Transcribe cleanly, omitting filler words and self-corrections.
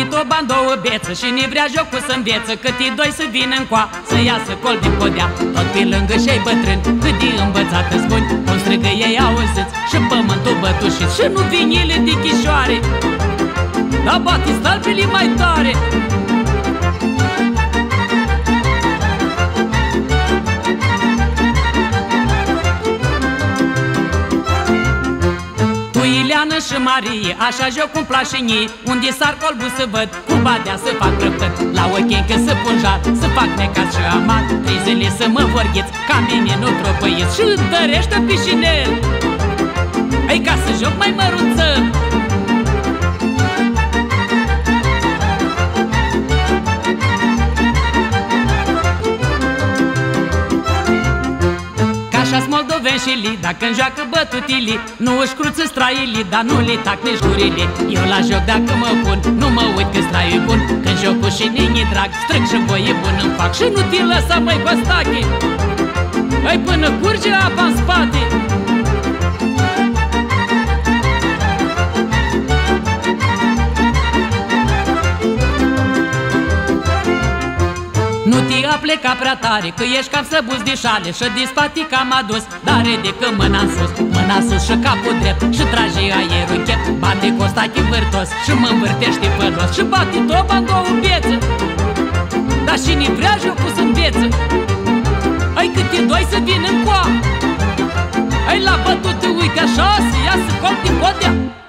batit o bandouă beță și ne vrea jocul să înveță, cât e doi să vină în coa, să iasă col din podea. Tot pe lângă și-ai bătrân, cât de învățat îți spun, cum strigă ei auziți și pământul bătușit. Și nu vinile de chișoare, dar bate stâlpile mai tare. Ileana și Marie, așa joc un plașinii, unde sar colbul să văd, cu badea să fac prăpăt, la ochencă să pun jar, să fac necat și amat, 3 zile să mă vorgheț, ca mine nu tropăieț și întărește pișinel, ei ca să joc mai mărunță. Așa-s moldoveni și li, dacă-mi joacă bătutili, nu își cruță straili, dar nu le tac nici gurile. Eu la joc dacă mă pun, nu mă uit că straiul bun, când jocul și nini drag, strâng și voie bun îmi fac. Și nu te lăsa, măi, Costache, ai până curge apa în spate. Nu te apleca prea tare, că ești cam săbuț de șale și din spate cam adus, dar ridică mâna în sus, mâna sus și capul drept și trage aerul închet. Bate Costache vârtos și mă învârtește fălos și bate toba în două bețe, dar și ne vrea jocul să înveță. Ai câte doi să vină în coa, ai la bătut, uite așa, să iasă col din podea.